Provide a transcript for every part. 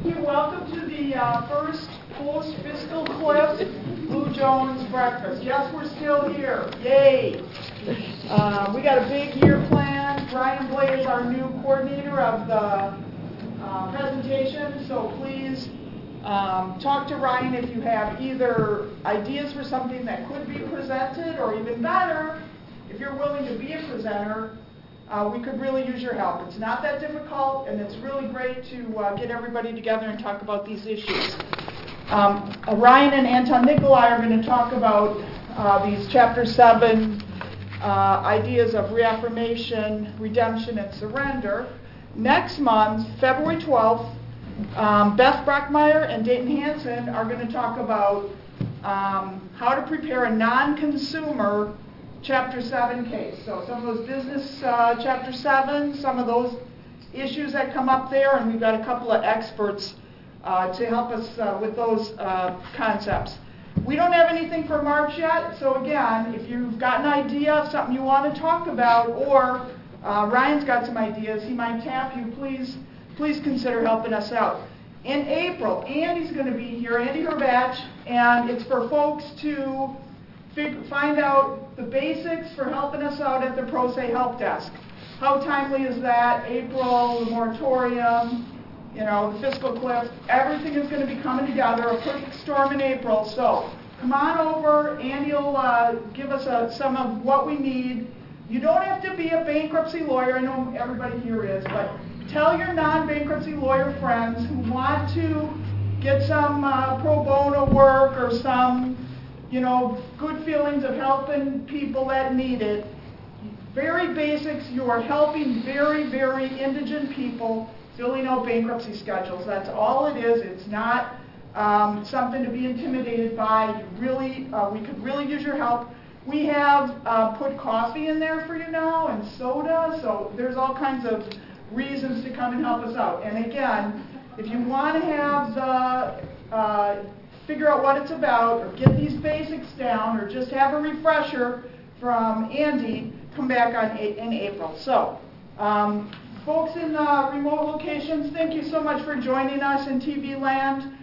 Welcome to the first post-fiscal cliff Blue Jones breakfast. Yes, we're still here. Yay! We got a big year planned. Ryan Blay is our new coordinator of the presentation, so please talk to Ryan if you have either ideas for something that could be presented, or even better, if you're willing to be a presenter. We could really use your help. It's not that difficult, and it's really great to get everybody together and talk about these issues. Ryan and Anton Nikolai are going to talk about these Chapter 7 ideas of reaffirmation, redemption, and surrender. Next month, February 12th, Beth Brockmeyer and Dayton Hansen are going to talk about how to prepare a non-consumer Chapter 7 case. So some of those business Chapter 7, some of those issues that come up there, and we've got a couple of experts to help us with those concepts. We don't have anything for March yet, so again, if you've got an idea of something you want to talk about, or Ryan's got some ideas, he might tap you, please consider helping us out. In April, Andy's going to be here, Andy Herbach, and it's for folks to find out the basics for helping us out at the Pro Se Help Desk. How timely is that? April, the moratorium, the fiscal cliff, everything is going to be coming together, a perfect storm in April. So come on over, Andy will give us some of what we need. You don't have to be a bankruptcy lawyer, I know everybody here is, but tell your non-bankruptcy lawyer friends who want to get some pro bono work or some good feelings of helping people that need it. Very basics, you are helping very, very indigent people filling out bankruptcy schedules. That's all it is. It's not something to be intimidated by. We could really use your help. We have put coffee in there for you now and soda, so there's all kinds of reasons to come and help us out. And again, if you want to have the figure out what it's about, or get these basics down, or just have a refresher from Andy, come back in April. So, folks in remote locations, thank you so much for joining us in TV land.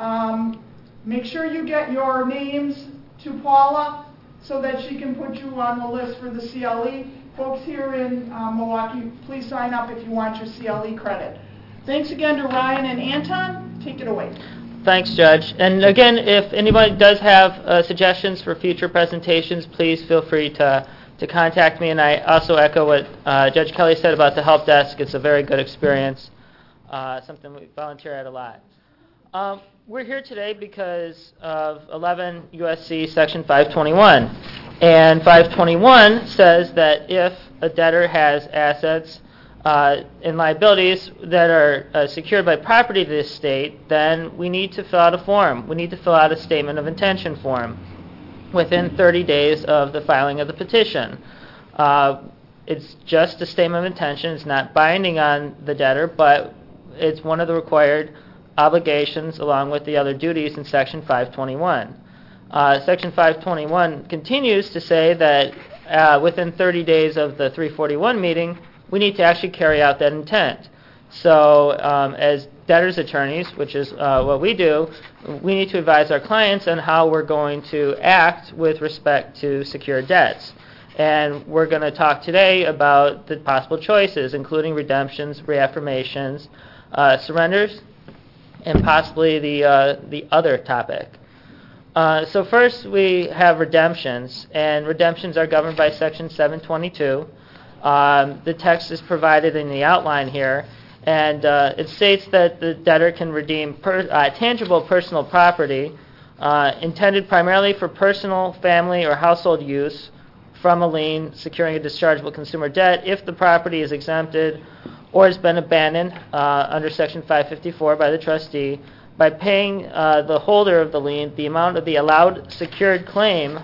Make sure you get your names to Paula so that she can put you on the list for the CLE. Folks here in Milwaukee, please sign up if you want your CLE credit. Thanks again to Ryan and Anton. Take it away. Thanks, Judge. And again, if anybody does have suggestions for future presentations, please feel free to contact me. And I also echo what Judge Kelly said about the help desk. It's a very good experience, something we volunteer at a lot. We're here today because of 11 U.S.C. Section 521. And 521 says that if a debtor has assets and liabilities that are secured by property to the estate, then we need to fill out a form. We need to fill out a statement of intention form within 30 days of the filing of the petition. It's just a statement of intention. It's not binding on the debtor, but it's one of the required obligations along with the other duties in Section 521. Section 521 continues to say that within 30 days of the 341 meeting, we need to actually carry out that intent. So as debtors' attorneys, which is what we do, we need to advise our clients on how we're going to act with respect to secured debts. And we're going to talk today about the possible choices, including redemptions, reaffirmations, surrenders, and possibly the other topic. So first we have redemptions, and redemptions are governed by Section 722. The text is provided in the outline here, and it states that the debtor can redeem tangible personal property intended primarily for personal, family, or household use from a lien securing a dischargeable consumer debt if the property is exempted or has been abandoned under Section 554 by the trustee by paying the holder of the lien the amount of the allowed secured claim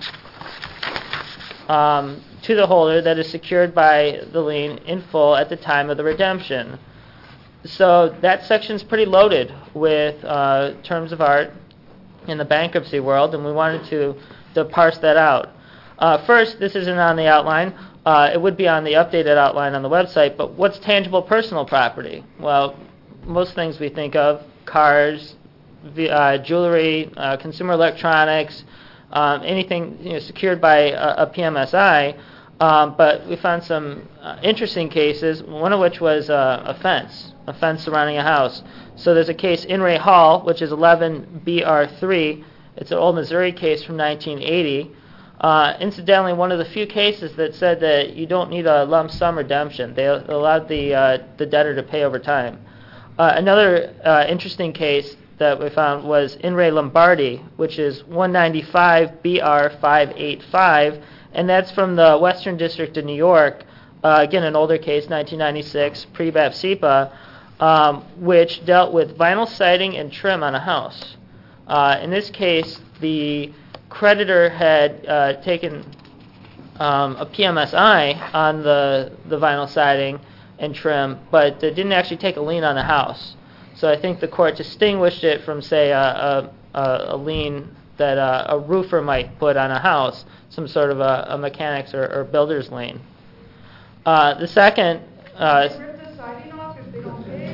to the holder that is secured by the lien in full at the time of the redemption. So that section's pretty loaded with terms of art in the bankruptcy world, and we wanted to parse that out. First, this isn't on the outline. It would be on the updated outline on the website, but what's tangible personal property? Well, most things we think of cars, jewelry, consumer electronics, anything secured by a PMSI. But we found some interesting cases, one of which was a fence surrounding a house. So there's a case, In re Hall, which is 11 BR3. It's an old Missouri case from 1980. Incidentally, one of the few cases that said that you don't need a lump sum redemption. They allowed the debtor to pay over time. Another interesting case that we found was In re Lombardi, which is 195 BR 585, and that's from the Western District of New York. Again, an older case, 1996, pre-BAP-CIPA, which dealt with vinyl siding and trim on a house. In this case, the creditor had taken a PMSI on the vinyl siding and trim, but didn't actually take a lien on the house. So I think the court distinguished it from, say, a lien that a roofer might put on a house, some sort of a mechanics or builder's lien. The second... They rip the siding off if they don't pay?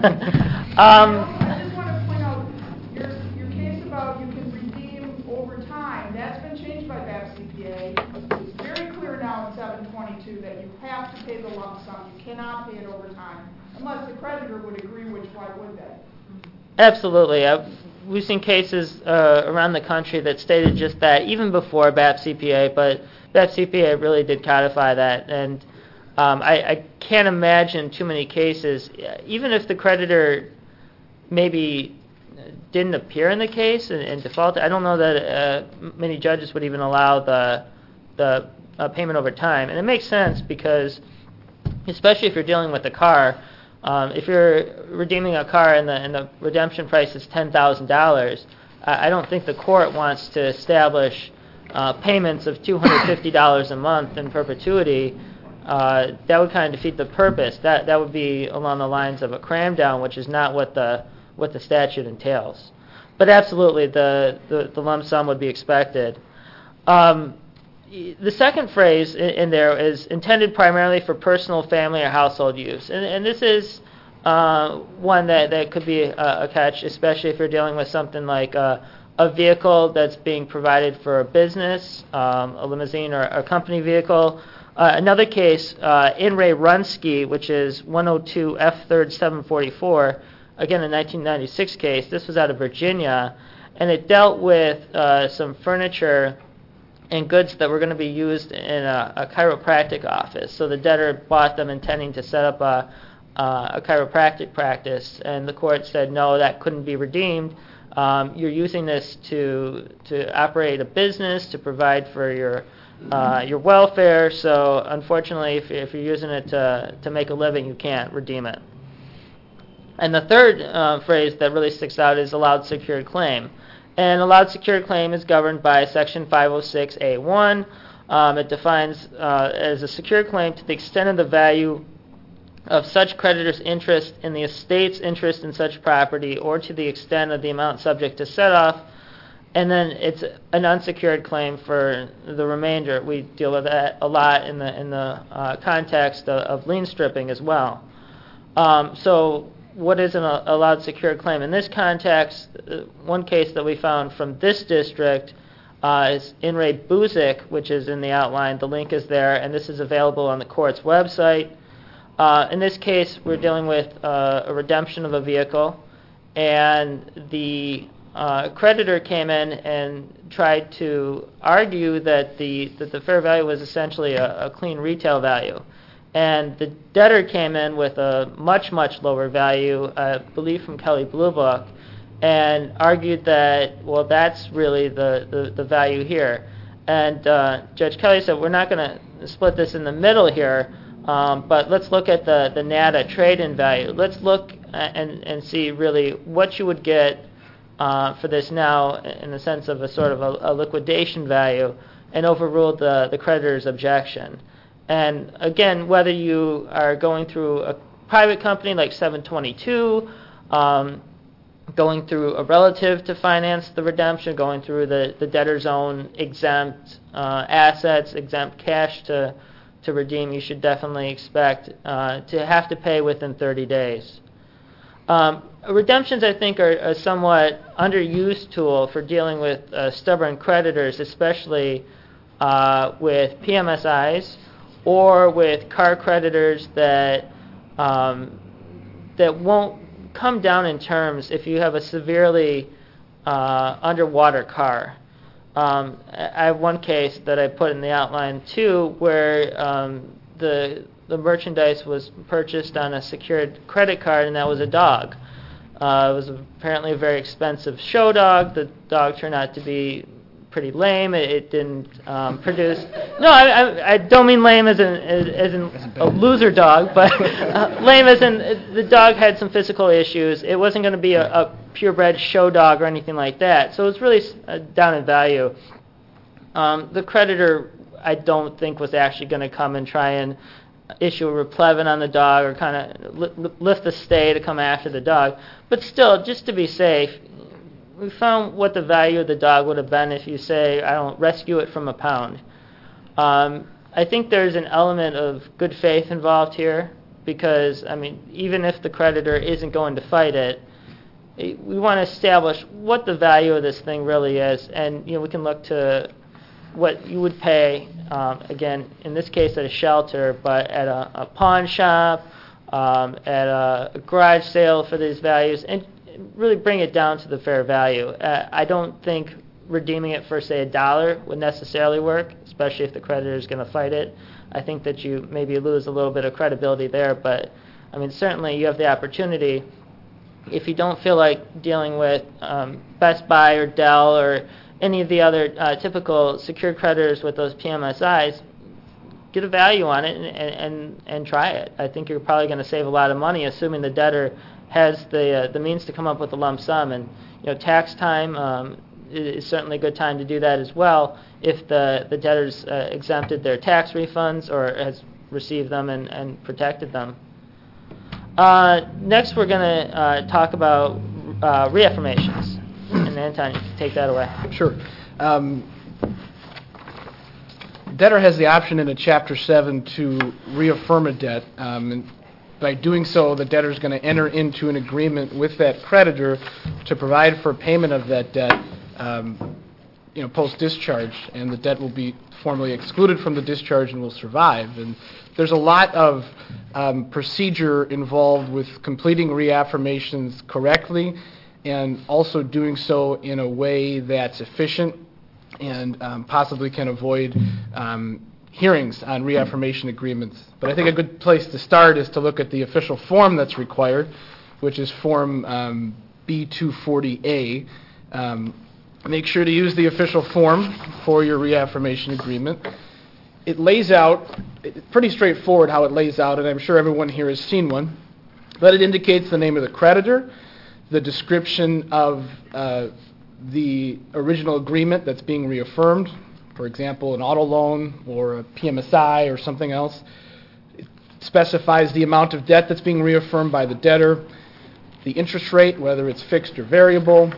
I just want to point out your case about you can redeem over time. That's been changed by BAP-CPA. It's very clear now in 722 that you have to pay the lump sum. You cannot pay it over time, unless the creditor would agree, which why would they? Absolutely. We've seen cases around the country that stated just that, even before BAP-CPA, but BAP-CPA really did codify that. And I can't imagine too many cases, even if the creditor maybe didn't appear in the case and defaulted. I don't know that many judges would even allow the payment over time. And it makes sense because, especially if you're dealing with a car, if you're redeeming a car and the redemption price is $10,000, I don't think the court wants to establish payments of $250 a month in perpetuity. That would kind of defeat the purpose. That would be along the lines of a cram down, which is not what the statute entails. But absolutely, the lump sum would be expected. The second phrase in there is intended primarily for personal, family, or household use. And this is one that could be a catch, especially if you're dealing with something like a vehicle that's being provided for a business, a limousine or a company vehicle. Another case, In re Runsky, which is 102 F3rd 744, again a 1996 case. This was out of Virginia, and it dealt with some furniture and goods that were going to be used in a chiropractic office. So the debtor bought them intending to set up a chiropractic practice, and the court said, no, that couldn't be redeemed. You're using this to operate a business, to provide for your welfare, so unfortunately, if you're using it to make a living, you can't redeem it. And the third phrase that really sticks out is allowed secured claim. And allowed secured claim is governed by Section 506A1. It defines as a secured claim to the extent of the value of such creditor's interest in the estate's interest in such property, or to the extent of the amount subject to set-off. And then it's an unsecured claim for the remainder. We deal with that a lot in the context of lien stripping as well. So what is an allowed secured claim? In this context, one case that we found from this district is In re Buzik, which is in the outline. The link is there, and this is available on the court's website. In this case, we're dealing with a redemption of a vehicle, and the creditor came in and tried to argue that the fair value was essentially a clean retail value. And the debtor came in with a much, much lower value, I believe from Kelley Blue Book, and argued that, well, that's really the value here. And Judge Kelley said, we're not going to split this in the middle here, but let's look at the NADA trade-in value. Let's look and see really what you would get for this now in the sense of a sort of a liquidation value, and overruled the creditor's objection. And again, whether you are going through a private company like 722, going through a relative to finance the redemption, going through the debtor's own exempt assets, exempt cash to redeem, you should definitely expect to have to pay within 30 days. Redemptions, I think, are a somewhat underused tool for dealing with stubborn creditors, especially with PMSIs or with car creditors that won't come down in terms if you have a severely underwater car. I have one case that I put in the outline too, where the merchandise was purchased on a secured credit card, and that was a dog. It was apparently a very expensive show dog. The dog turned out to be pretty lame. It didn't produce. No, I don't mean lame as in a loser dog, but lame as in the dog had some physical issues. It wasn't going to be a purebred show dog or anything like that. So it was really down in value. The creditor, I don't think, was actually going to come and try and issue a replevin on the dog or kind of lift the stay to come after the dog. But still, just to be safe, we found what the value of the dog would have been if you say, I don't rescue it from a pound. I think there's an element of good faith involved here because, I mean, even if the creditor isn't going to fight it, we want to establish what the value of this thing really is, and we can look to what you would pay, again, in this case at a shelter, but at a pawn shop, at a garage sale for these values, and really bring it down to the fair value. I don't think redeeming it for, say, $1 would necessarily work, especially if the creditor is going to fight it. I think that you maybe lose a little bit of credibility there, but, I mean, certainly you have the opportunity, if you don't feel like dealing with Best Buy or Dell or any of the other typical secured creditors with those PMSIs, get a value on it and try it. I think you're probably going to save a lot of money, assuming the debtor has the means to come up with a lump sum. And tax time is certainly a good time to do that as well if the debtor's exempted their tax refunds or has received them and protected them. Next, we're going to talk about reaffirmations. And Anton, you can take that away. Sure. Debtor has the option in a Chapter 7 to reaffirm a debt. And by doing so, the debtor is going to enter into an agreement with that creditor to provide for payment of that debt, post-discharge, and the debt will be formally excluded from the discharge and will survive. And there's a lot of procedure involved with completing reaffirmations correctly and also doing so in a way that's efficient and possibly can avoid hearings on reaffirmation agreements. But I think a good place to start is to look at the official form that's required, which is Form B-240A. Make sure to use the official form for your reaffirmation agreement. It lays out, it's pretty straightforward how it lays out, and I'm sure everyone here has seen one, but it indicates the name of the creditor, the description of the original agreement that's being reaffirmed, for example, an auto loan or a PMSI or something else. It specifies the amount of debt that's being reaffirmed by the debtor, the interest rate, whether it's fixed or variable,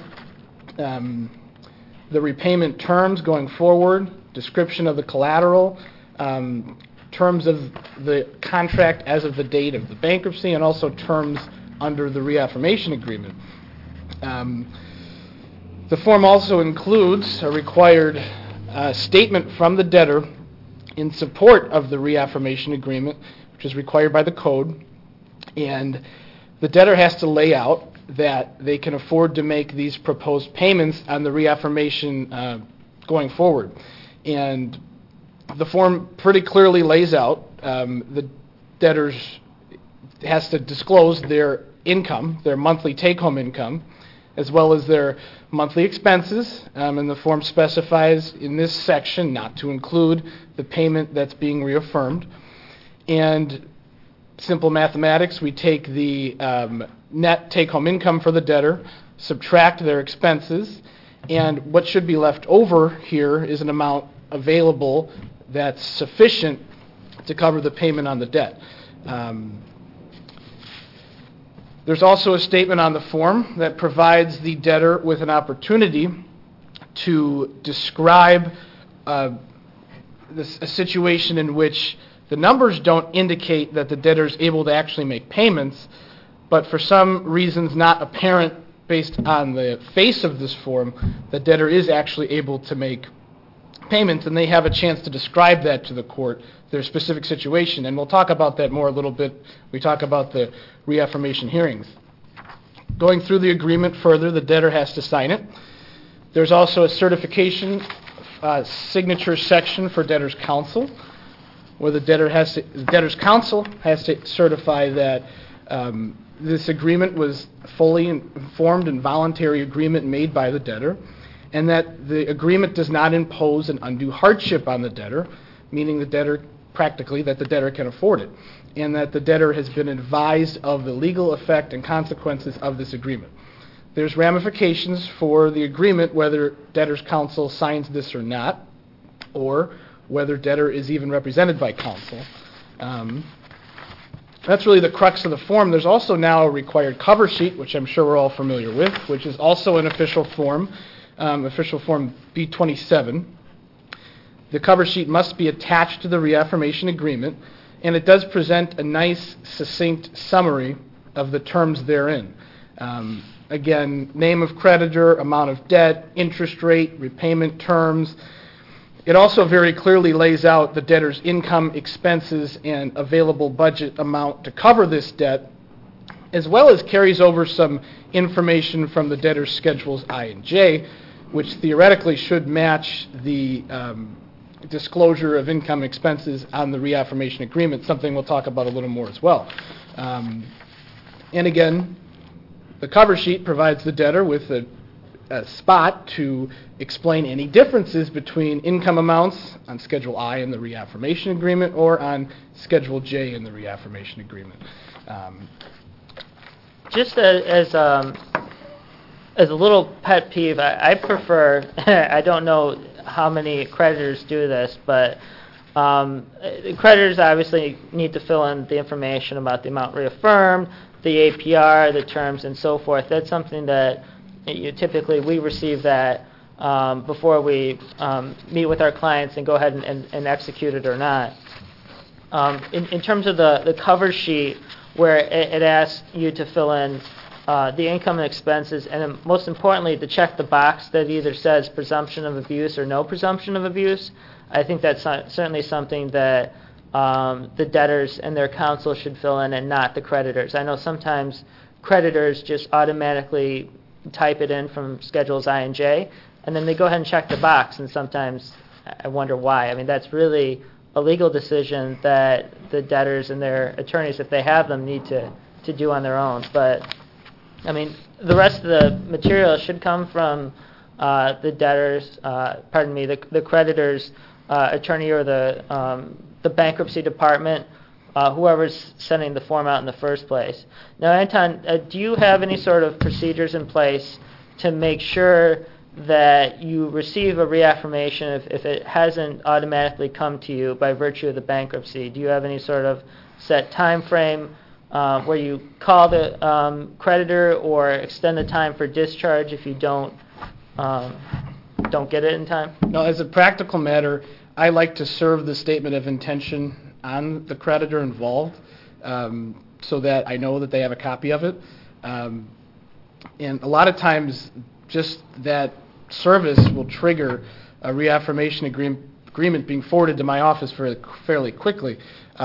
the repayment terms going forward, description of the collateral, terms of the contract as of the date of the bankruptcy, and also terms under the reaffirmation agreement. The form also includes a required statement from the debtor in support of the reaffirmation agreement, which is required by the code, and the debtor has to lay out that they can afford to make these proposed payments on the reaffirmation going forward. And the form pretty clearly lays out the debtors has to disclose their income, their monthly take-home income, as well as their monthly expenses, and the form specifies in this section not to include the payment that's being reaffirmed. And simple mathematics, we take the net take-home income for the debtor, subtract their expenses, and what should be left over here is an amount available that's sufficient to cover the payment on the debt. There's also a statement on the form that provides the debtor with an opportunity to describe a situation in which the numbers don't indicate that the debtor is able to actually make payments, but for some reasons not apparent based on the face of this form, the debtor is actually able to make payments, and they have a chance to describe that to the court, their specific situation. And we'll talk about that more a little bit. We talk about the reaffirmation hearings. Going through the agreement further, the debtor has to sign it. There's also a certification signature section for debtor's counsel, where the debtor's counsel has to certify that this agreement was fully informed and voluntary agreement made by the debtor, and that the agreement does not impose an undue hardship on the debtor, meaning the debtor, practically, that the debtor can afford it, and that the debtor has been advised of the legal effect and consequences of this agreement. There's ramifications for the agreement whether debtor's counsel signs this or not, or whether debtor is even represented by counsel. That's really the crux of the form. There's also now a required cover sheet, which I'm sure we're all familiar with, which is also an official form B-27. The cover sheet must be attached to the reaffirmation agreement, and it does present a nice, succinct summary of the terms therein. Again, name of creditor, amount of debt, interest rate, repayment terms. It also very clearly lays out the debtor's income, expenses, and available budget amount to cover this debt, as well as carries over some information from the debtor's schedules I and J, which theoretically should match the disclosure of income expenses on the reaffirmation agreement, something we'll talk about a little more as well. And again, the cover sheet provides the debtor with a spot to explain any differences between income amounts on Schedule I in the reaffirmation agreement or on Schedule J in the reaffirmation agreement. Just as a little pet peeve, I prefer, I don't know how many creditors do this, but creditors obviously need to fill in the information about the amount reaffirmed, the APR, the terms, and so forth. That's something that typically we receive that before we meet with our clients and go ahead and execute it or not. In terms of the cover sheet, where it asks you to fill in the income and expenses, and then most importantly, to check the box that either says presumption of abuse or no presumption of abuse, I think that's certainly something that the debtors and their counsel should fill in and not the creditors. I know sometimes creditors just automatically type it in from Schedules I and J, and then they go ahead and check the box, and sometimes I wonder why. I mean, that's really a legal decision that the debtors and their attorneys, if they have them, need to do on their own. But, I mean, the rest of the material should come from the debtors, the creditor's attorney or the bankruptcy department, whoever's sending the form out in the first place. Now, Anton, do you have any sort of procedures in place to make sure that you receive a reaffirmation if it hasn't automatically come to you by virtue of the bankruptcy? Do you have any sort of set time frame where you call the creditor or extend the time for discharge if you don't get it in time? No, as a practical matter, I like to serve the statement of intention on the creditor involved so that I know that they have a copy of it. And a lot of times, just that service will trigger a reaffirmation agreement being forwarded to my office fairly quickly.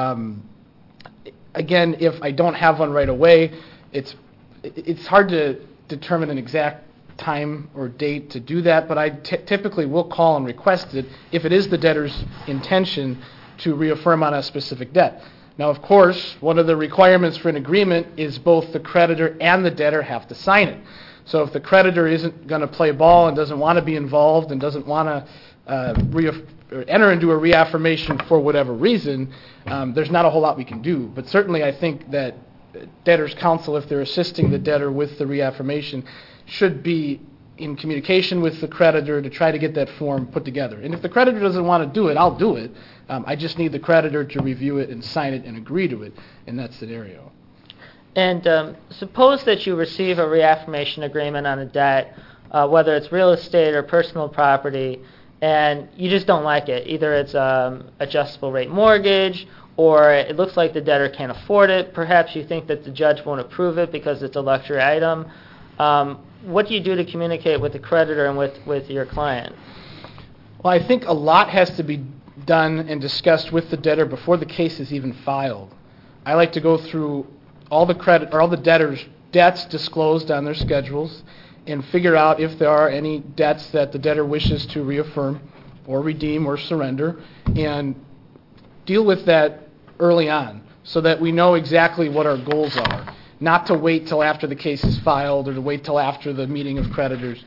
Again, if I don't have one right away, it's hard to determine an exact time or date to do that, but I typically will call and request it if it is the debtor's intention to reaffirm on a specific debt. Now, of course, one of the requirements for an agreement is both the creditor and the debtor have to sign it. So if the creditor isn't going to play ball and doesn't want to be involved and doesn't want to enter into a reaffirmation for whatever reason, there's not a whole lot we can do. But certainly I think that debtor's counsel, if they're assisting the debtor with the reaffirmation, should be in communication with the creditor to try to get that form put together. And if the creditor doesn't want to do it, I'll do it. I just need the creditor to review it and sign it and agree to it in that scenario. And suppose that you receive a reaffirmation agreement on a debt, whether it's real estate or personal property, and you just don't like it. Either it's adjustable rate mortgage, or it looks like the debtor can't afford it. Perhaps you think that the judge won't approve it because it's a luxury item. What do you do to communicate with the creditor and with your client? Well, I think a lot has to be done and discussed with the debtor before the case is even filed. I like to go through all the debtors' debts disclosed on their schedules and figure out if there are any debts that the debtor wishes to reaffirm or redeem or surrender, and deal with that early on so that we know exactly what our goals are, not to wait till after the case is filed or to wait till after the meeting of creditors.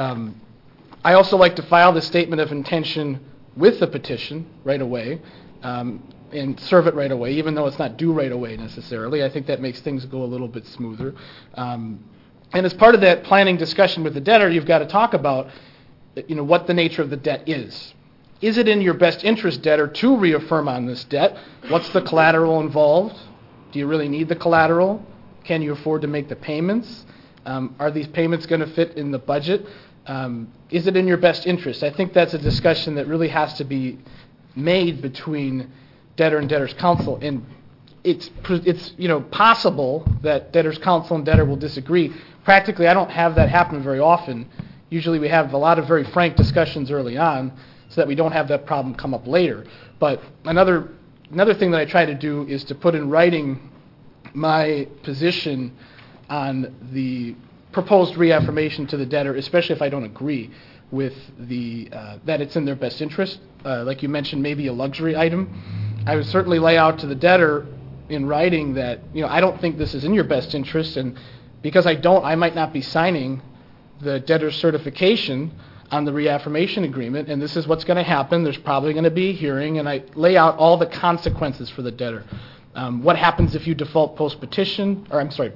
I also like to file the statement of intention with the petition right away and serve it right away, even though it's not due right away necessarily. I think that makes things go a little bit smoother. And as part of that planning discussion with the debtor, you've got to talk about what the nature of the debt is. Is it in your best interest, debtor, to reaffirm on this debt? What's the collateral involved? Do you really need the collateral? Can you afford to make the payments? Are these payments going to fit in the budget? Is it in your best interest? I think that's a discussion that really has to be made between debtor and debtor's counsel, and it's possible that debtor's counsel and debtor will disagree. Practically, I don't have that happen very often. Usually we have a lot of very frank discussions early on so that we don't have that problem come up later. But another thing that I try to do is to put in writing my position on the proposed reaffirmation to the debtor, especially if I don't agree with that it's in their best interest. Like you mentioned, maybe a luxury item. I would certainly lay out to the debtor in writing that I don't think this is in your best interest, and because I don't, I might not be signing the debtor's certification on the reaffirmation agreement, and this is what's going to happen. There's probably going to be a hearing, and I lay out all the consequences for the debtor. What happens if you default post-discharge?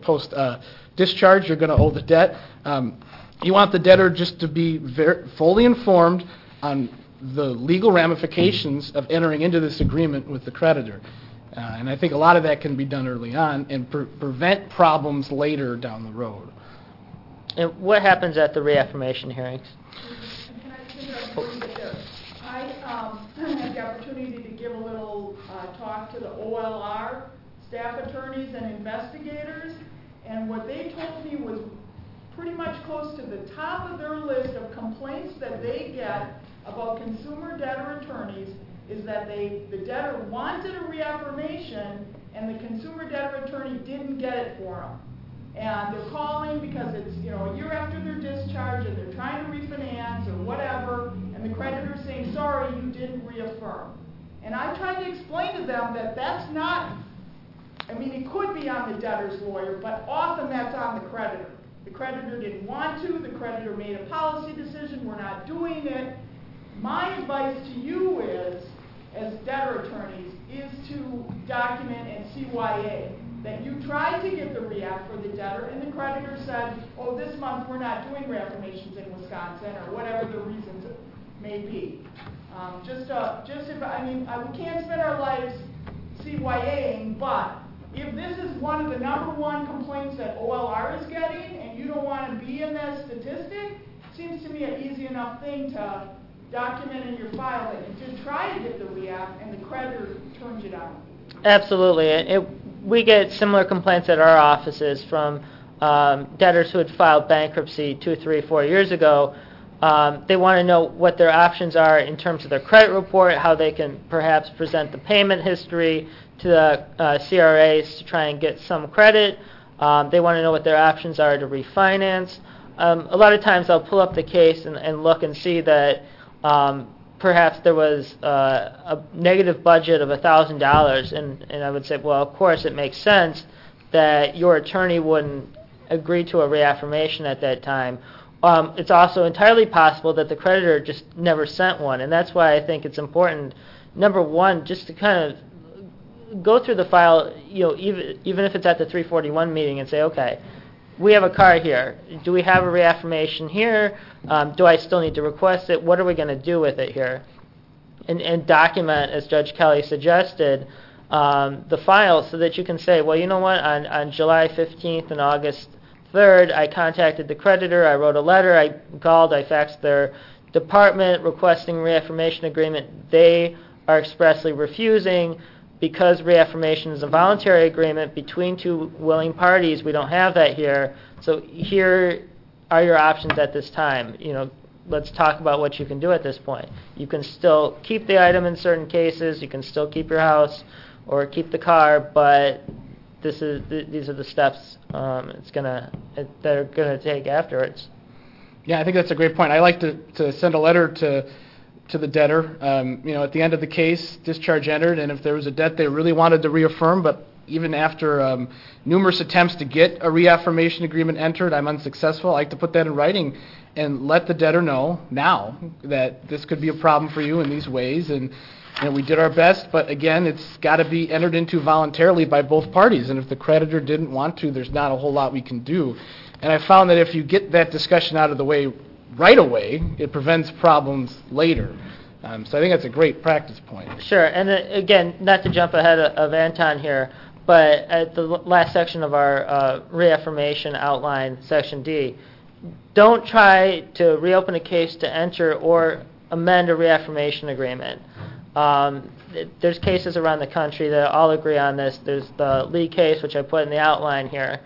You're going to owe the debt. You want the debtor just to be fully informed on the legal ramifications of entering into this agreement with the creditor. And I think a lot of that can be done early on and prevent problems later down the road. And what happens at the reaffirmation hearings? Can I just interrupt for a minute there? I had the opportunity to give a little talk to the OLR staff attorneys and investigators, and what they told me was pretty much close to the top of their list of complaints that they get about consumer debtor attorneys is that the debtor wanted a reaffirmation and the consumer debtor attorney didn't get it for them. And they're calling because it's a year after their discharge and they're trying to refinance or whatever, and the creditor's saying, sorry, you didn't reaffirm. And I tried to explain to them that that's not, it could be on the debtor's lawyer, but often that's on the creditor. The creditor didn't want to, the creditor made a policy decision, we're not doing it. My advice to you is, as debtor attorneys, is to document and CYA that you tried to get the reaff for the debtor and the creditor said, oh, this month we're not doing reaffirmations in Wisconsin, or whatever the reasons may be. We can't spend our lives CYAing, but if this is one of the number one complaints that OLR is getting and you don't want to be in that statistic, it seems to me an easy enough thing to document in your file that you did try to get the reaff and the creditor turned you down. Absolutely. We get similar complaints at our offices from debtors who had filed bankruptcy 2, 3, 4 years ago. They want to know what their options are in terms of their credit report, how they can perhaps present the payment history to the CRAs to try and get some credit. They want to know what their options are to refinance. A lot of times I'll pull up the case and look and see that perhaps there was a negative budget of $1,000, and I would say, well, of course it makes sense that your attorney wouldn't agree to a reaffirmation at that time. It's also entirely possible that the creditor just never sent one, and that's why I think it's important, number one, just to kind of go through the file, even if it's at the 341 meeting and say, okay, we have a car here. Do we have a reaffirmation here? Do I still need to request it? What are we going to do with it here? And document, as Judge Kelly suggested, the file so that you can say, well, you know what, on July 15th and August 3rd, I contacted the creditor, I wrote a letter, I called, I faxed their department requesting reaffirmation agreement. They are expressly refusing. because reaffirmation is a voluntary agreement between two willing parties, we don't have that here. So here are your options at this time. Let's talk about what you can do at this point. You can still keep the item in certain cases. You can still keep your house or keep the car, but these are the steps they're gonna take afterwards. Yeah, I think that's a great point. I like to send a letter to the debtor. At the end of the case, discharge entered, and if there was a debt they really wanted to reaffirm, but even after numerous attempts to get a reaffirmation agreement entered, I'm unsuccessful. I like to put that in writing and let the debtor know now that this could be a problem for you in these ways, and we did our best, but again, it's got to be entered into voluntarily by both parties, and if the creditor didn't want to, there's not a whole lot we can do. And I found that if you get that discussion out of the way right away, it prevents problems later. So I think that's a great practice point. Sure, and again, not to jump ahead of Anton here, but at the last section of our reaffirmation outline, section D, don't try to reopen a case to enter or amend a reaffirmation agreement. There's cases around the country that all agree on this. There's the Lee case, which I put in the outline here.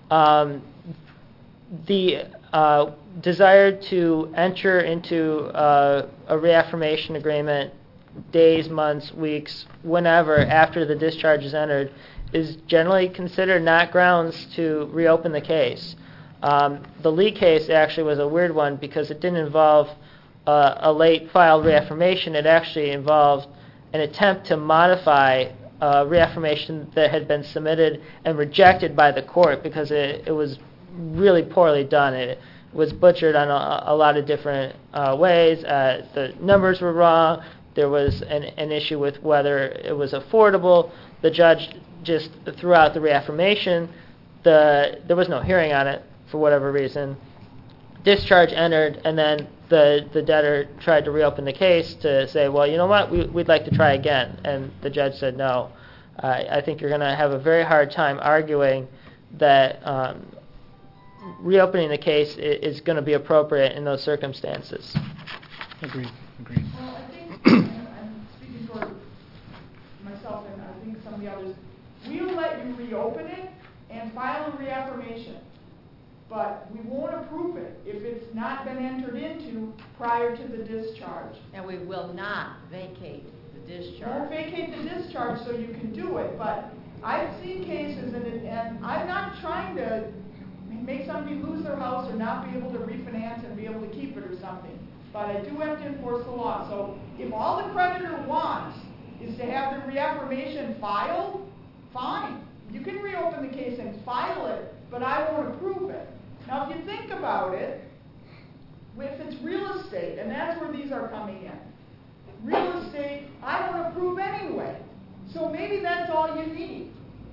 The desire to enter into a reaffirmation agreement days, months, weeks, whenever after the discharge is entered is generally considered not grounds to reopen the case. The Lee case actually was a weird one because it didn't involve a late filed reaffirmation. It actually involved an attempt to modify reaffirmation that had been submitted and rejected by the court because it was really poorly done. It was butchered on a lot of different ways. The numbers were wrong. There was an issue with whether it was affordable. The judge just threw out the reaffirmation. There was no hearing on it for whatever reason. Discharge entered, and then the debtor tried to reopen the case to say, well, you know what, we'd like to try again. And the judge said no. I think you're going to have a very hard time arguing that reopening the case is going to be appropriate in those circumstances. Agreed. Well, I think, and I'm speaking for myself and I think some of the others, we'll let you reopen it and file a reaffirmation, but we won't approve it if it's not been entered into prior to the discharge. And we will not vacate the discharge. Won't vacate the discharge so you can do it, but I've seen cases, and I'm not trying to make somebody lose their house or not be able to refinance and be able to keep it or something, but I do have to enforce the law. So if all the creditor wants is to have the reaffirmation filed, fine. You can reopen the case and file it, but I won't approve it. Now, if you think about it, if it's real estate, and that's where these are coming in, real estate, I don't approve anyway. So maybe that's all you need.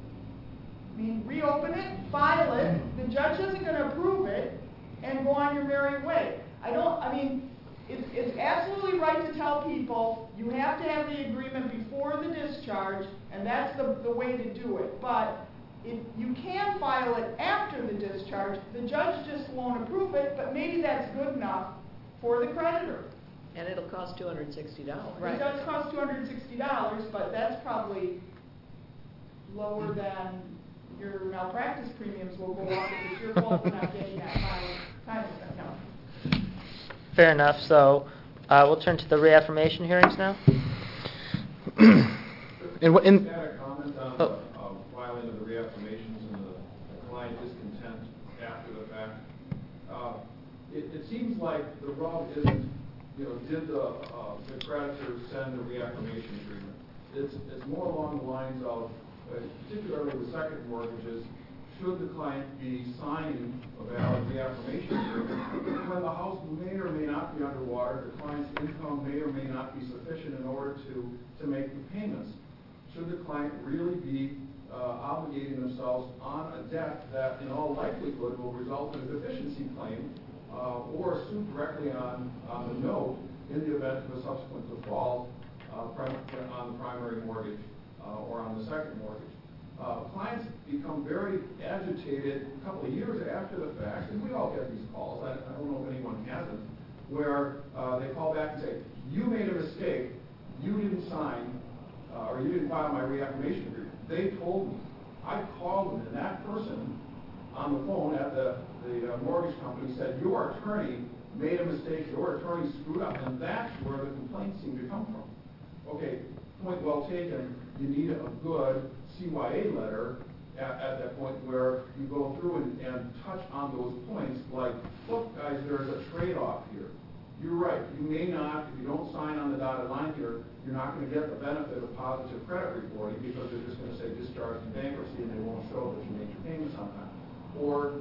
I mean, reopen it, file it, the judge isn't going to approve it, and go on your merry way. It's absolutely right to tell people you have to have the agreement before the discharge, and that's the way to do it. But if you can file it after the discharge, the judge just won't approve it, but maybe that's good enough for the creditor. And it'll cost $260. Right. It does cost $260, but that's probably lower than your malpractice premiums will go up if it's your fault for not getting that kind of stuff. No. Fair enough. So we'll turn to the reaffirmation hearings now. I had a comment on the filing of the reaffirmations and the client discontent after the fact. It seems like the rub isn't, did the creditor send the reaffirmation agreement? It's more along the lines of, particularly with second mortgages, should the client be signing a valid reaffirmation agreement when the house may or may not be underwater, the client's income may or may not be sufficient in order to make the payments? Should the client really be obligating themselves on a debt that in all likelihood will result in a deficiency claim or sue directly on the note in the event of a subsequent default on the primary mortgage or on the second mortgage? Clients become very agitated a couple of years after the fact, and we all get these calls, I don't know if anyone hasn't, where they call back and say, you made a mistake, you didn't sign or you didn't file my reaffirmation agreement. They told me. I called them, and that person on the phone at the mortgage company said, your attorney made a mistake, your attorney screwed up, and that's where the complaints seem to come from. Okay, point well taken. You need a good CYA letter at that point where you go through and touch on those points like, look guys, there's a trade-off here. You're right, you may not, if you don't sign on the dotted line here, you're not going to get the benefit of positive credit reporting because they're just going to say discharge in bankruptcy and they won't show that you made your payments on time. Or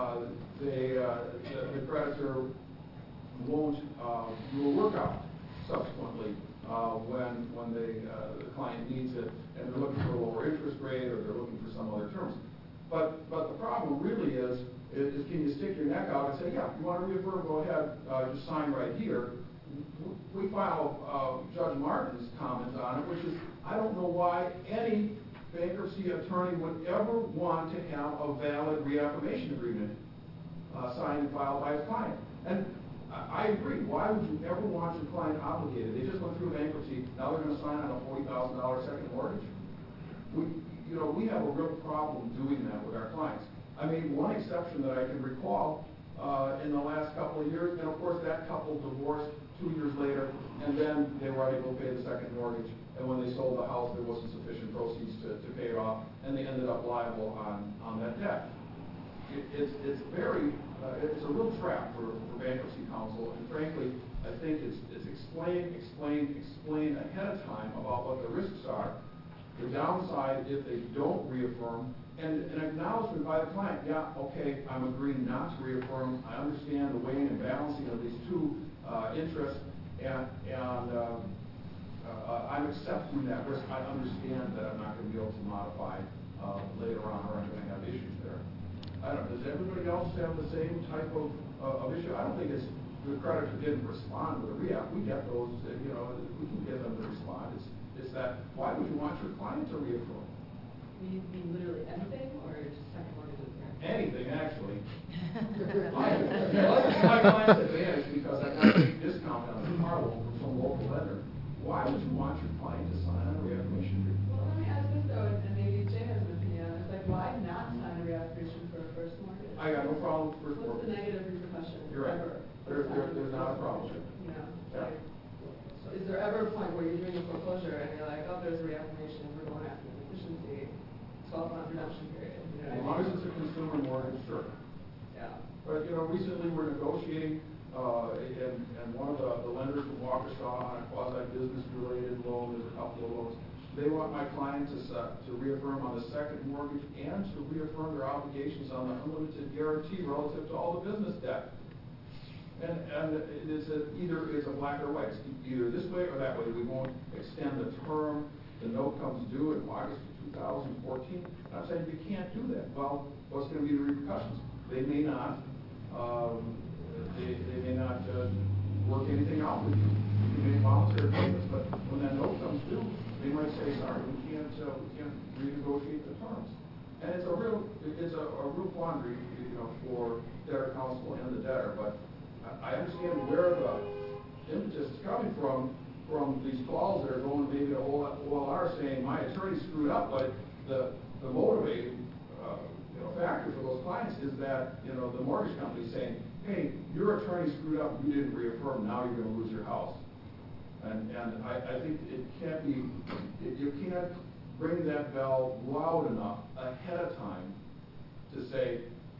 the creditor won't do a workout subsequently when the client needs it and they're looking for a lower interest rate or they're looking for some other terms. But the problem really is can you stick your neck out and say, yeah, you want to reaffirm, go ahead, just sign right here. We file Judge Martin's comments on it, which is, I don't know why any bankruptcy attorney would ever want to have a valid reaffirmation agreement signed and filed by his client. And I agree. Why would you ever want your client obligated? They just went through bankruptcy. Now they're going to sign on a $40,000 second mortgage. We have a real problem doing that with our clients. I mean, one exception that I can recall in the last couple of years, and of course that couple divorced 2 years later, and then they were able to pay the second mortgage. And when they sold the house, there wasn't sufficient proceeds to pay it off, and they ended up liable on that debt. It's a real trap for bankruptcy counsel, and frankly, I think it's explain ahead of time about what the risks are, the downside if they don't reaffirm, and an acknowledgement by the client, yeah, okay, I'm agreeing not to reaffirm. I understand the weighing and balancing of these two interests, and I'm accepting that risk. I understand that I'm not going to be able to modify later on, or I'm going to have issues there. I don't know, does everybody else have the same type of issue? I don't think it's the creditor didn't respond with a re-app. We get those, we can get them to respond. It's that, why would you want your client to reaffirm? You mean literally anything, or just second mortgage? Anything, actually. My client's advantage because I got a big discount on the car loan from some local lender. Why would you want your client to sign on a reaffirmation agreement? Well, let me ask this though, and maybe Jay has an opinion on this. Like, why not sign a reaffirmation for a first mortgage? I got no problem with first What's mortgage. the negative repercussion? You're right. Ever? There's not a problem. Yeah. Yeah. Like, so is there ever a point where you're doing a foreclosure and you're like, oh, there's a reaffirmation, we're going after the deficiency, 12-month redemption period? You know As long as it's a consumer mortgage, sure. Yeah. But, recently we're negotiating, and one of the lenders from Waukesha on a quasi-business related loan, there's a couple of loans, they want my client to reaffirm on the second mortgage and to reaffirm their obligations on the unlimited guarantee relative to all the business debt. And either it's a black or white. It's either this way or that way. We won't extend the term. The note comes due in August of 2014. I'm saying you can't do that. Well, what's going to be the repercussions? They may not. They may not work anything out with you. You may voluntary payments, but when that note comes due, they might say, sorry, we can't renegotiate the terms. And it's a real quandary, for debtor counsel and the debtor. But I understand where the impetus is coming from these calls that are going maybe to OLR saying my attorney screwed up, but the motivating factor for those clients is that the mortgage company is saying, hey, your attorney screwed up, you didn't reaffirm, now you're going to lose your house. And I think it can't be, you can't ring that bell loud enough ahead of time to say,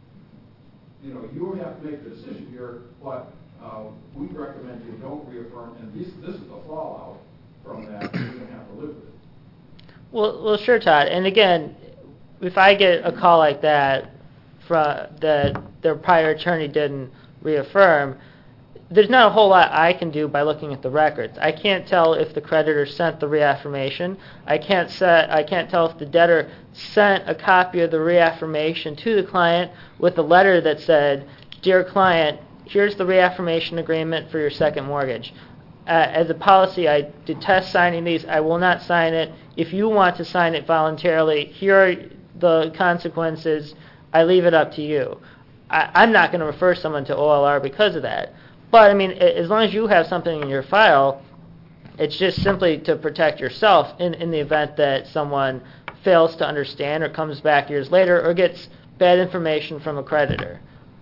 you have to make the decision here, but we recommend you don't reaffirm, and this is the fallout from that, you're going to have to live with it. Well, sure, Todd. And again, if I get a call like that that their prior attorney didn't reaffirm, there's not a whole lot I can do by looking at the records. I can't tell if the creditor sent the reaffirmation. I can't tell if the debtor sent a copy of the reaffirmation to the client with a letter that said, "Dear client, here's the reaffirmation agreement for your second mortgage. As a policy, I detest signing these. I will not sign it. If you want to sign it voluntarily, here are the consequences. I leave it up to you." I'm not going to refer someone to OLR because of that. But, I mean, as long as you have something in your file It's just simply to protect yourself in the event that someone fails to understand or comes back years later or gets bad information from a creditor.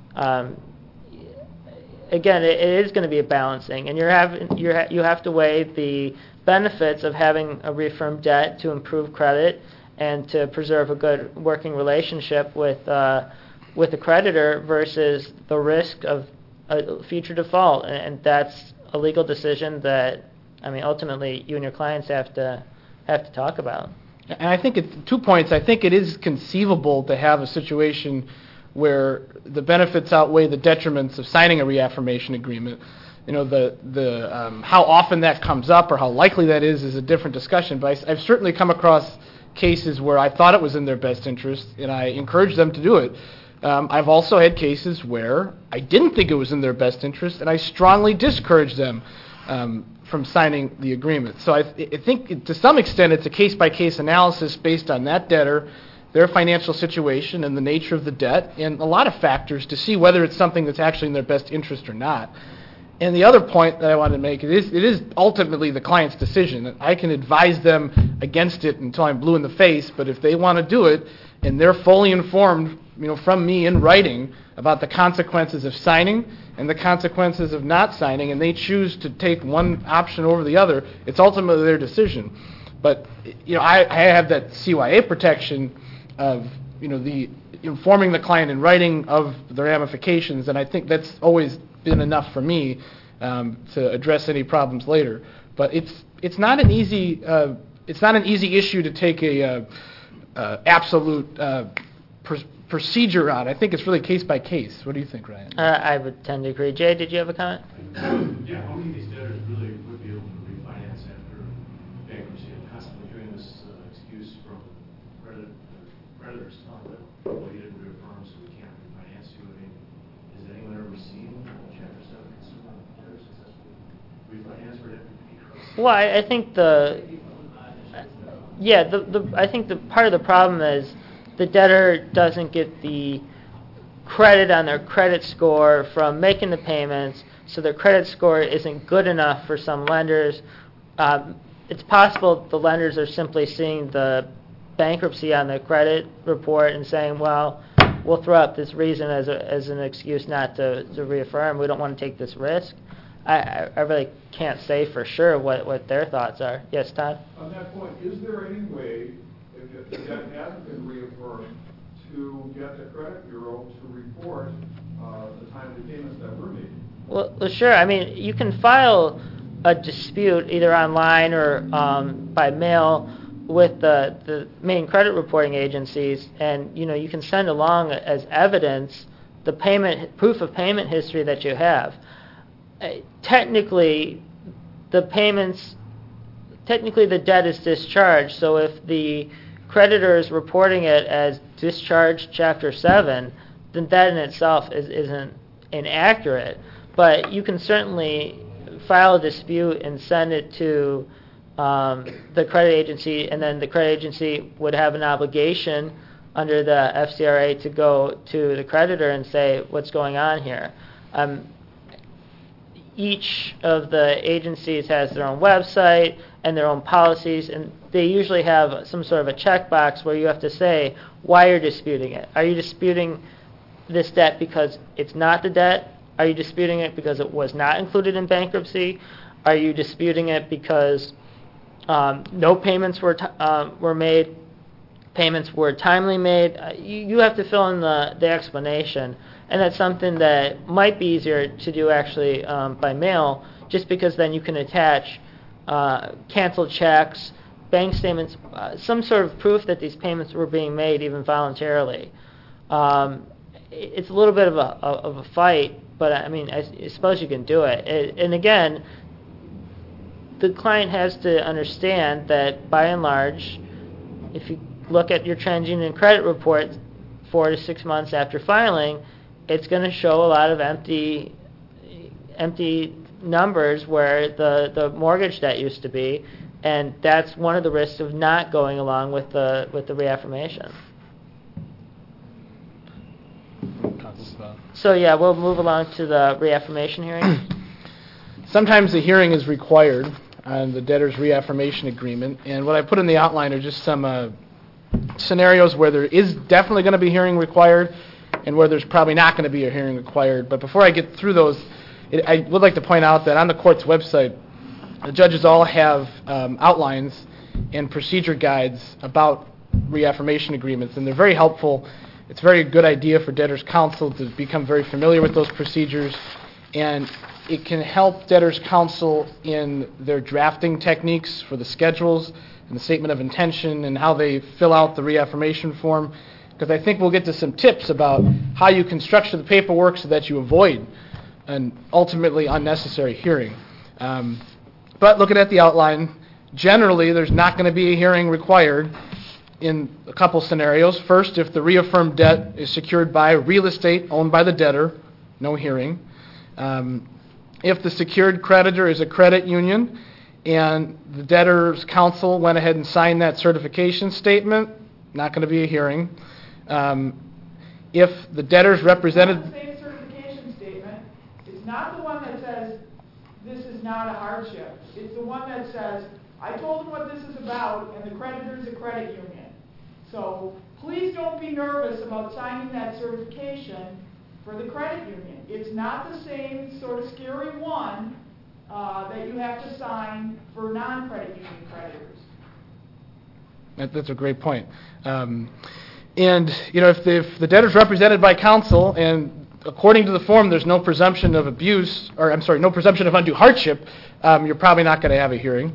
Again, it is going to be a balancing, and you have to weigh the benefits of having a reaffirmed debt to improve credit and to preserve a good working relationship with the creditor versus the risk of a future default, and that's a legal decision that, I mean, ultimately you and your clients have to talk about. And I think 2 points. I think it is conceivable to have a situation where the benefits outweigh the detriments of signing a reaffirmation agreement. You know, the how often that comes up or how likely that is a different discussion. But I've certainly come across cases where I thought it was in their best interest, and I encouraged them to do it. I've also had cases where I didn't think it was in their best interest, and I strongly discouraged them from signing the agreement. So I think to some extent it's a case-by-case analysis based on that debtor, their financial situation, and the nature of the debt, and a lot of factors to see whether it's something that's actually in their best interest or not. And the other point that I wanted to make, it is ultimately the client's decision. I can advise them against it until I'm blue in the face, but if they want to do it and they're fully informed, you know, from me in writing about the consequences of signing and the consequences of not signing, and they choose to take one option over the other, it's ultimately their decision. But, you know, I have that CYA protection of, you know, the informing the client in writing of the ramifications, and I think that's always been enough for me to address any problems later. But it's not an easy issue to take a absolute procedure on. I think it's really case by case. What do you think, Ryan? I would tend to agree. Jay, did you have a comment? Yeah, how many of these debtors really would be able to refinance after bankruptcy and constantly hearing this excuse from creditors telling them, well, you didn't reaffirm, so we can't refinance you. I mean, has anyone ever seen Chapter 7 consumer debtors successfully refinance or bankruptcy? Well, I think I think the part of the problem is the debtor doesn't get the credit on their credit score from making the payments, so their credit score isn't good enough for some lenders. It's possible the lenders are simply seeing the bankruptcy on the credit report and saying, well, we'll throw up this reason as an excuse not to reaffirm. We don't want to take this risk. I really can't say for sure what their thoughts are. Yes, Todd? On that point, is there any way, if the debt hasn't been reaffirmed, to get the credit bureau to report the timely payments that were made? Well, sure. I mean, you can file a dispute either online or by mail with the main credit reporting agencies, and you can send along as evidence the proof of payment history that you have. Technically, the debt is discharged. So if the creditor is reporting it as discharged Chapter 7, then that in itself isn't inaccurate. But you can certainly file a dispute and send it to the credit agency, and then the credit agency would have an obligation under the FCRA to go to the creditor and say, what's going on here? Each of the agencies has their own website and their own policies, and they usually have some sort of a checkbox where you have to say why you're disputing it. Are you disputing this debt because it's not the debt? Are you disputing it because it was not included in bankruptcy? Are you disputing it because no payments were made? Payments were timely made? You have to fill in the explanation. And that's something that might be easier to do actually by mail, just because then you can attach canceled checks, bank statements, some sort of proof that these payments were being made even voluntarily. It's a little bit of a fight, but I mean, I suppose you can do it. And again, the client has to understand that by and large, if you look at your TransUnion credit report 4 to 6 months after filing, it's going to show a lot of empty numbers where the mortgage debt used to be, and that's one of the risks of not going along with the reaffirmation. So yeah, we'll move along to the reaffirmation hearing. Sometimes a hearing is required on the debtor's reaffirmation agreement. And what I put in the outline are just some scenarios where there is definitely going to be hearing required and where there's probably not going to be a hearing required. But before I get through those, I would like to point out that on the court's website, the judges all have outlines and procedure guides about reaffirmation agreements, and they're very helpful. It's a very good idea for debtors' counsel to become very familiar with those procedures, and it can help debtors' counsel in their drafting techniques for the schedules and the statement of intention and how they fill out the reaffirmation form, because I think we'll get to some tips about how you can structure the paperwork so that you avoid an ultimately unnecessary hearing. But looking at the outline, generally there's not going to be a hearing required in a couple scenarios. First, if the reaffirmed debt is secured by real estate owned by the debtor, no hearing. If the secured creditor is a credit union and the debtor's counsel went ahead and signed that certification statement, not going to be a hearing. If the debtor's represented... The same certification statement, it's not the one that says this is not a hardship. It's the one that says, I told them what this is about, and the creditor is a credit union. So please don't be nervous about signing that certification for the credit union. It's not the same sort of scary one that you have to sign for non-credit union creditors. That's a great point. And, if the debtor's represented by counsel, and according to the form, there's no presumption of abuse, or no presumption of undue hardship, you're probably not going to have a hearing.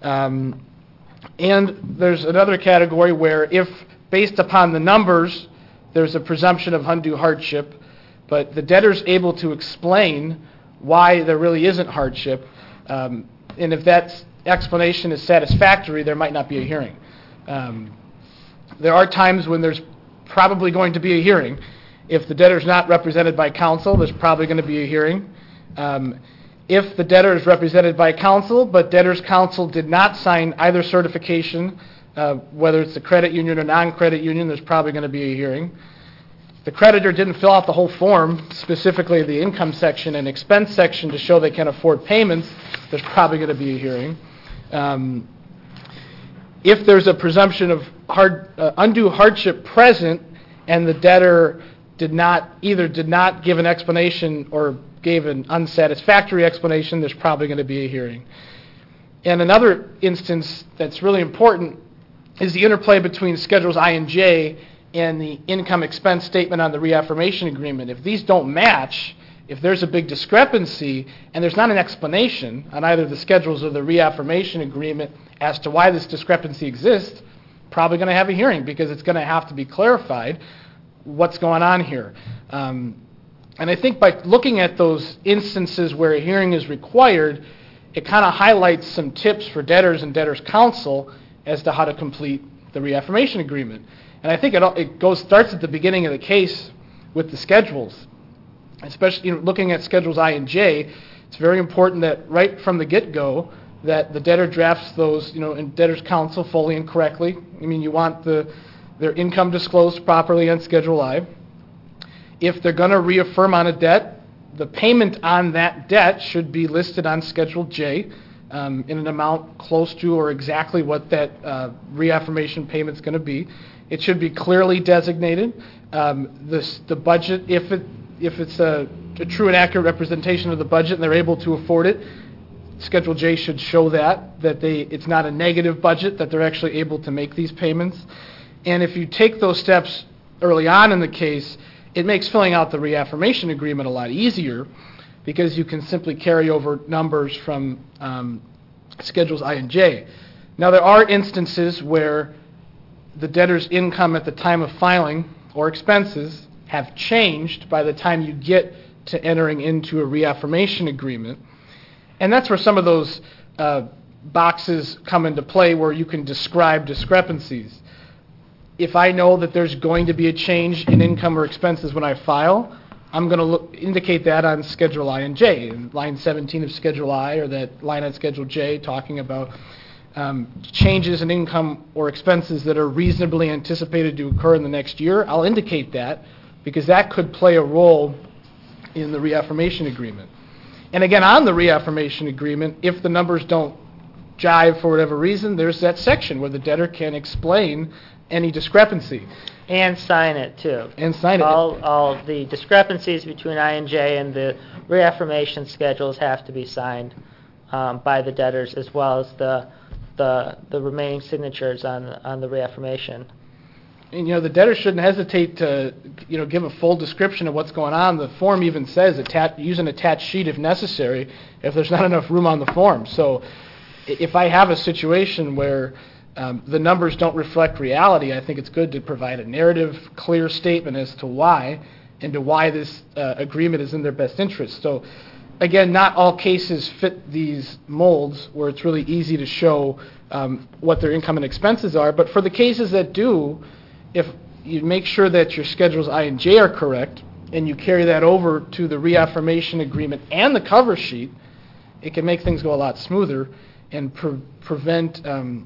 And there's another category where if, based upon the numbers, there's a presumption of undue hardship, but the debtor's able to explain why there really isn't hardship, and if that explanation is satisfactory, there might not be a hearing. There are times when there's probably going to be a hearing. If the debtor's not represented by counsel, there's probably going to be a hearing. If the debtor is represented by counsel, but debtor's counsel did not sign either certification, whether it's the credit union or non-credit union, there's probably going to be a hearing. The creditor didn't fill out the whole form, specifically the income section and expense section, to show they can afford payments, there's probably going to be a hearing. If there's a presumption of undue hardship present and the debtor did not give an explanation or gave an unsatisfactory explanation, there's probably going to be a hearing. And another instance that's really important is the interplay between Schedules I and J and the income expense statement on the reaffirmation agreement. If these don't match, if there's a big discrepancy and there's not an explanation on either the schedules or the reaffirmation agreement as to why this discrepancy exists, probably going to have a hearing because it's going to have to be clarified what's going on here. And I think by looking at those instances where a hearing is required, it kind of highlights some tips for debtors and debtors' counsel as to how to complete the reaffirmation agreement. And I think it starts at the beginning of the case with the schedules. Especially looking at Schedules I and J, it's very important that right from the get-go that the debtor drafts those, and debtor's counsel fully and correctly. I mean, you want their income disclosed properly on Schedule I. If they're going to reaffirm on a debt, the payment on that debt should be listed on Schedule J in an amount close to or exactly what that reaffirmation payment's going to be. It should be clearly designated. The budget, if it's a true and accurate representation of the budget and they're able to afford it, Schedule J should show that it's not a negative budget, that they're actually able to make these payments. And if you take those steps early on in the case, it makes filling out the reaffirmation agreement a lot easier because you can simply carry over numbers from Schedules I and J. Now, there are instances where the debtor's income at the time of filing or expenses have changed by the time you get to entering into a reaffirmation agreement. And that's where some of those boxes come into play where you can describe discrepancies. If I know that there's going to be a change in income or expenses when I file, I'm going to indicate that on Schedule I and J. In line 17 of Schedule I, or that line on Schedule J talking about changes in income or expenses that are reasonably anticipated to occur in the next year, I'll indicate that because that could play a role in the reaffirmation agreement. And again, on the reaffirmation agreement, if the numbers don't jive for whatever reason, there's that section where the debtor can explain any discrepancy. And sign it, too. And sign it. All the discrepancies between I&J and the reaffirmation schedules have to be signed by the debtors, as well as the remaining signatures on the reaffirmation. And, the debtor shouldn't hesitate to, give a full description of what's going on. The form even says use an attached sheet if necessary, if there's not enough room on the form. So if I have a situation where the numbers don't reflect reality, I think it's good to provide a narrative, clear statement as to why, and to why this agreement is in their best interest. So, again, not all cases fit these molds where it's really easy to show what their income and expenses are, but for the cases that do, if you make sure that your schedules I and J are correct, and you carry that over to the reaffirmation agreement and the cover sheet, it can make things go a lot smoother and prevent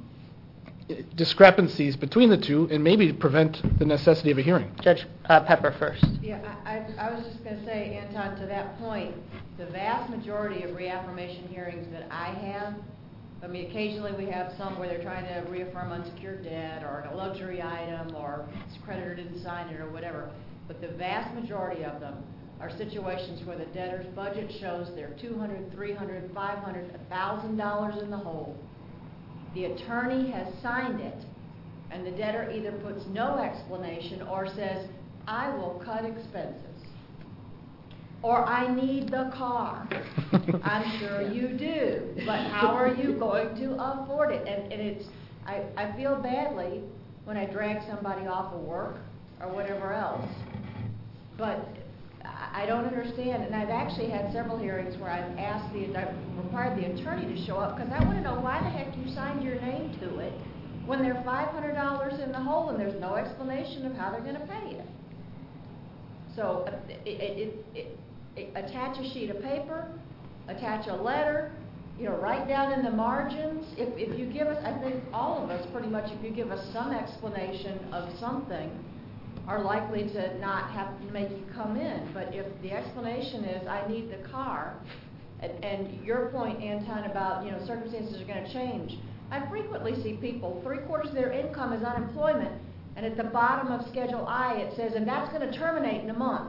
discrepancies between the two, and maybe prevent the necessity of a hearing. Judge Pepper first. Yeah, I was just going to say, Anton, to that point, the vast majority of reaffirmation hearings that I have, occasionally we have some where they're trying to reaffirm unsecured debt or a luxury item or this creditor didn't sign it or whatever, but the vast majority of them are situations where the debtor's budget shows they're $200, $300, $500, $1,000 in the hole. The attorney has signed it, and the debtor either puts no explanation or says, I will cut expenses, or I need the car. I'm sure you do, but how are you going to afford it? And it's, I feel badly when I drag somebody off of work or whatever else, but I don't understand, and I've actually had several hearings where I've required the attorney to show up because I want to know why the heck you signed your name to it when they're $500 in the hole and there's no explanation of how they're going to pay it. So attach a sheet of paper, attach a letter, write down in the margins. If you give us, I think all of us pretty much, if you give us some explanation of something, are likely to not have to make you come in. But if the explanation is, I need the car, and your point, Anton, about, circumstances are going to change. I frequently see people, 3/4 of their income is unemployment, and at the bottom of Schedule I it says, and that's going to terminate in a month.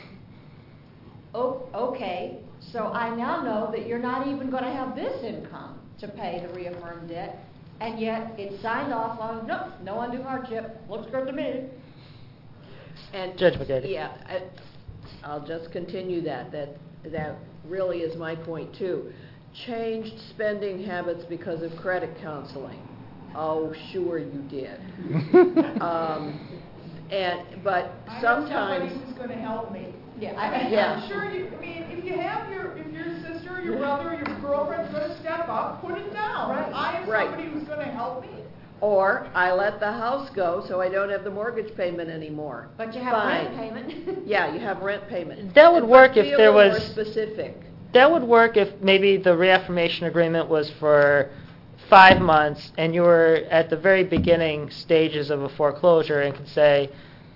Oh, okay, so I now know that you're not even going to have this income to pay the reaffirmed debt, and yet it's signed off on, nope, no undue hardship, looks good to me. And Judge McGrady. Yeah, I'll just continue that really is my point too. Changed spending habits because of credit counseling. Oh, sure you did. But sometimes I know somebody who's going to help me. Yeah, I'm sure if you have if your sister, your brother, or your girlfriend's going to step up, put it down. Right. I have Right. somebody who's going to help me. Or I let the house go so I don't have the mortgage payment anymore. But you have Fine. rent payment. Yeah, you have rent payment. That would work if Be a there little was... more specific. That would work if maybe the reaffirmation agreement was for 5 months and you were at the very beginning stages of a foreclosure and could say,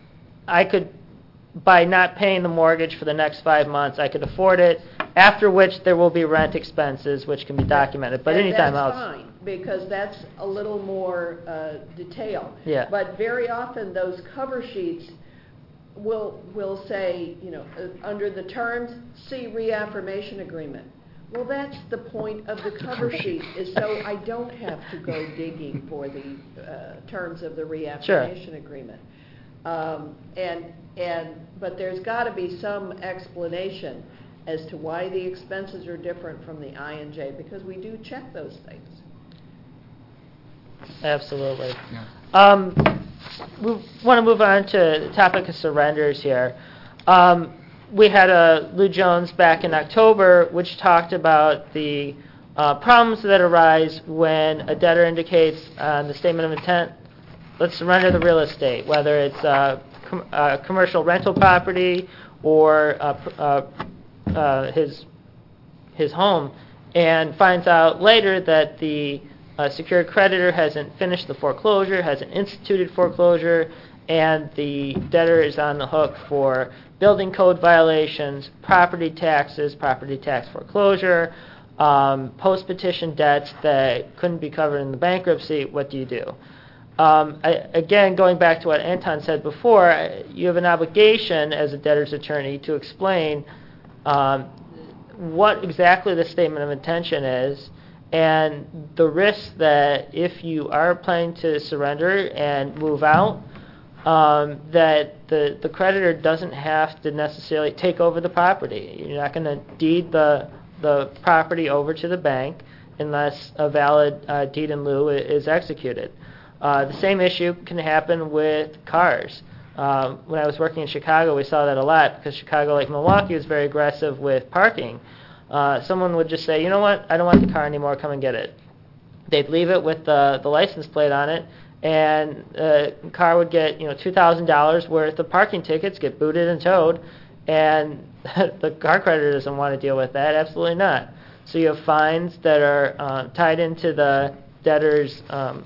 by not paying the mortgage for the next 5 months, I could afford it, after which there will be rent expenses, which can be documented. But And anytime that's else... fine, because that's a little more detail. Yeah. But very often those cover sheets will say, under the terms, see reaffirmation agreement. Well, that's the point of the cover sheet, is so I don't have to go digging for the terms of the reaffirmation agreement. But there's got to be some explanation as to why the expenses are different from the I and J, because we do check those things. Absolutely. Yeah. We want to move on to the topic of surrenders here. We had Lou Jones back in October, which talked about the problems that arise when a debtor indicates on the statement of intent, let's surrender the real estate, whether it's a commercial rental property or his home, and finds out later that the secured creditor hasn't finished the foreclosure, hasn't instituted foreclosure, and the debtor is on the hook for building code violations, property taxes, property tax foreclosure, post-petition debts that couldn't be covered in the bankruptcy, what do you do? Again, going back to what Anton said before, you have an obligation as a debtor's attorney to explain what exactly the statement of intention is and the risk that if you are planning to surrender and move out, that the creditor doesn't have to necessarily take over the property. You're not going to deed the property over to the bank unless a valid deed in lieu is executed. The same issue can happen with cars. When I was working in Chicago, we saw that a lot because Chicago, like Milwaukee, is very aggressive with parking. Someone would just say, you know what, I don't want the car anymore, come and get it. They'd leave it with the license plate on it, and the car would get $2,000 worth of parking tickets, get booted and towed, and the car creditor doesn't want to deal with that, absolutely not. So you have fines that are tied into the debtor's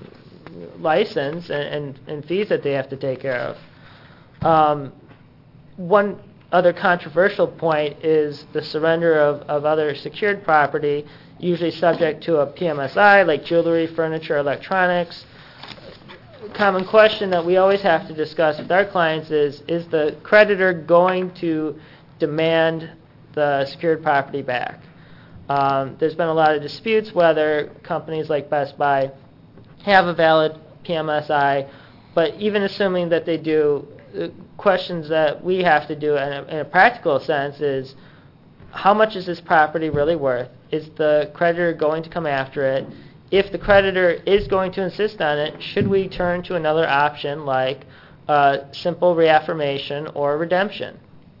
license and fees that they have to take care of. One other controversial point is the surrender of other secured property, usually subject to a PMSI, like jewelry, furniture, electronics. Common question that we always have to discuss with our clients is the creditor going to demand the secured property back? There's been a lot of disputes whether companies like Best Buy have a valid PMSI, but even assuming that they do, questions that we have to do in a practical sense is, how much is this property really worth? Is the creditor going to come after it? If the creditor is going to insist on it, should we turn to another option like simple reaffirmation or redemption?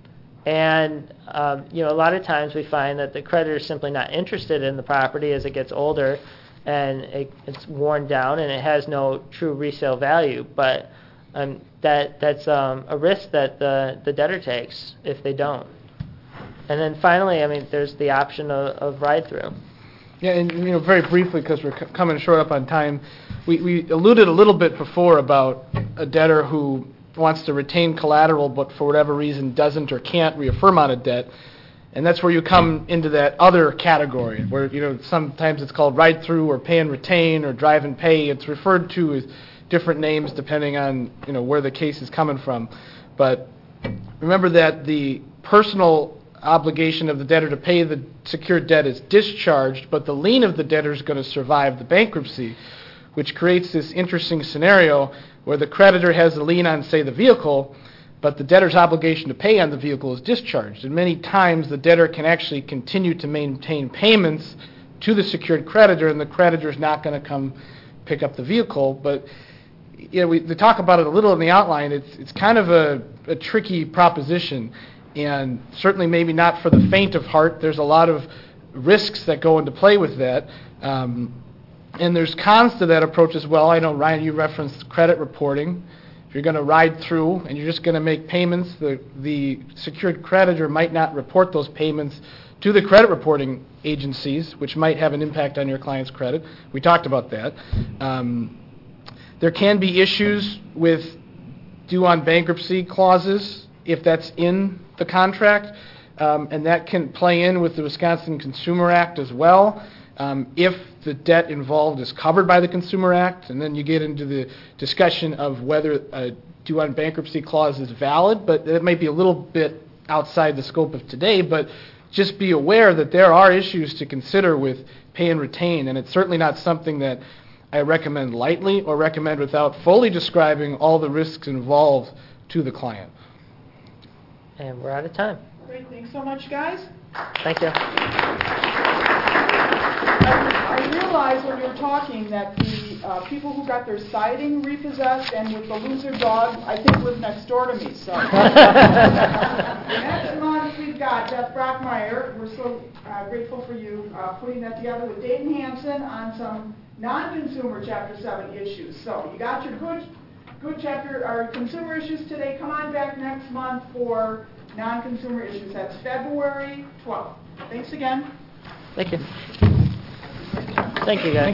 And a lot of times we find that the creditor is simply not interested in the property as it gets older and it's worn down and it has no true resale value. But that's a risk that the debtor takes if they don't. And then finally, there's the option of ride-through. Yeah, and very briefly, because we're coming short up on time, we alluded a little bit before about a debtor who wants to retain collateral but for whatever reason doesn't or can't reaffirm on a debt. And that's where you come into that other category where, sometimes it's called ride-through or pay and retain or drive and pay. It's referred to as different names depending on, where the case is coming from. But remember that the personal obligation of the debtor to pay the secured debt is discharged, but the lien of the debtor is going to survive the bankruptcy, which creates this interesting scenario where the creditor has a lien on, say, the vehicle, but the debtor's obligation to pay on the vehicle is discharged. And many times the debtor can actually continue to maintain payments to the secured creditor, and the creditor is not going to come pick up the vehicle. But we talk about it a little in the outline. It's kind of a tricky proposition, and certainly maybe not for the faint of heart. There's a lot of risks that go into play with that. And there's cons to that approach as well. I know, Ryan, you referenced credit reporting. If you're going to ride through and you're just going to make payments, the secured creditor might not report those payments to the credit reporting agencies, which might have an impact on your client's credit. We talked about that. There can be issues with due on bankruptcy clauses if that's in the contract, and that can play in with the Wisconsin Consumer Act as well. If the debt involved is covered by the Consumer Act, and then you get into the discussion of whether a due on bankruptcy clause is valid, but it might be a little bit outside the scope of today, but just be aware that there are issues to consider with pay and retain, and it's certainly not something that I recommend lightly or recommend without fully describing all the risks involved to the client. And we're out of time. Great, thanks so much, guys. Thank you. I realized when you were talking that the people who got their siding repossessed and with the loser dog, I think, live next door to me. So next month we've got Beth Brockmeyer. We're so grateful for you putting that together with Dayton Hampson on some non-consumer Chapter 7 issues. So you got your good chapter or consumer issues today. Come on back next month for non-consumer issues. That's February 12th. Thanks again. Thank you. Thank you, guys.